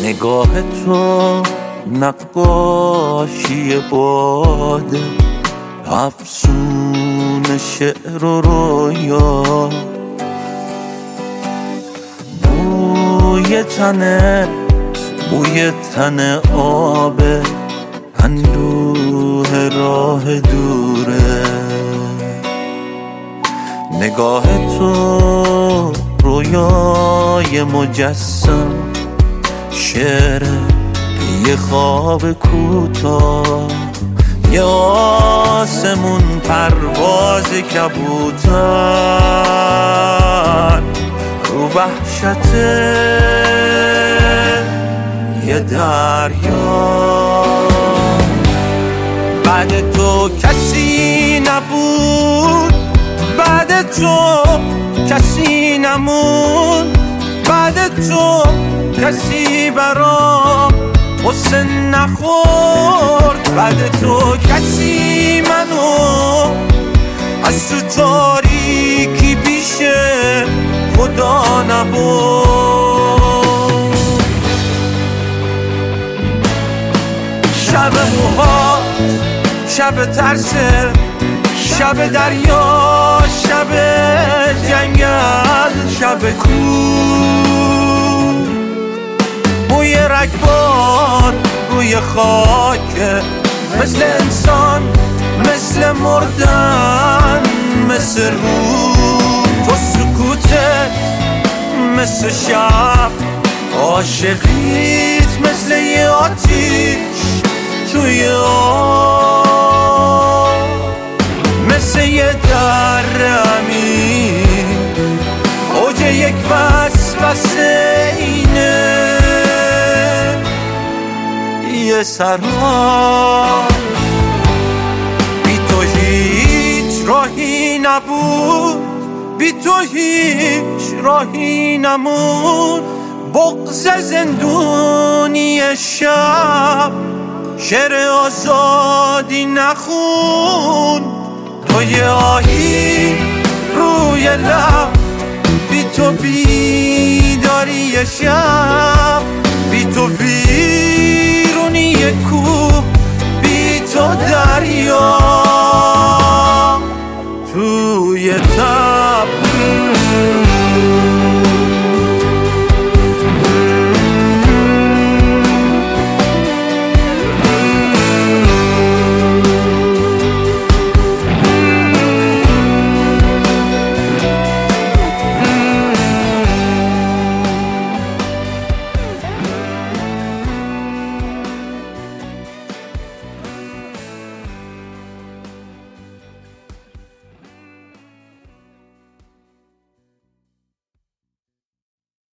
نگاه تو نقاشی باده، افسون شعر و رویا، بوی تن آبه، اندوه راه دوره. نگاه تو رویای مجسم، شعر یه خواب کوتاه، یه آسمون پرواز کبوتر رو وحشت یه دریا. بعد تو کسی نبود، بعد تو کسی نموند، بعد تو کسی برام غصه نخورد، بعد تو کسی منو از تو تاریکی پیش خدا نبرد. شب موهات، شب ترسه، شب دریا، شب جنگل، شب کوه، بوی رگبار روی خاک، مثل انسان، مثل مردن، مثل روح. تو سکوتت مثل شب، عاشقیت مثل یه آتیش توی آب، مثل یه در عمیق، اوج یک وسوسه اینه، یه سراب. بی تو هیچ راهی نبود، بی تو هیچ راهی نمود، بغض زندونی شب شعر آزادی نخون. تو یه آهی روی لب، بی تو بیداری شب